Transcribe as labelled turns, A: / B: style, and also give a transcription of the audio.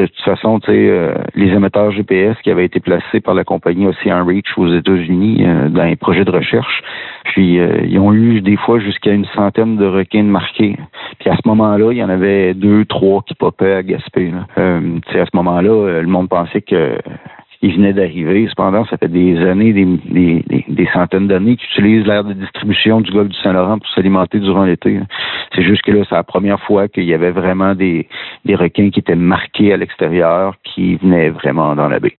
A: de toute façon, tu sais, les émetteurs GPS qui avaient été placés par la compagnie Ocean Reach aux États-Unis dans un projet de recherche, puis ils ont eu des fois jusqu'à 100 de requins marqués. Puis à ce moment-là, il y en avait 2, 3 qui popaient à Gaspé. Tu sais, à ce moment-là, le monde pensait que il venait d'arriver. Cependant, ça fait des années, des centaines d'années qu'ils utilisent l'aire de distribution du golfe du Saint-Laurent pour s'alimenter durant l'été. C'est juste que là, c'est la première fois qu'il y avait vraiment des requins qui étaient marqués à l'extérieur, qui venaient vraiment dans la baie.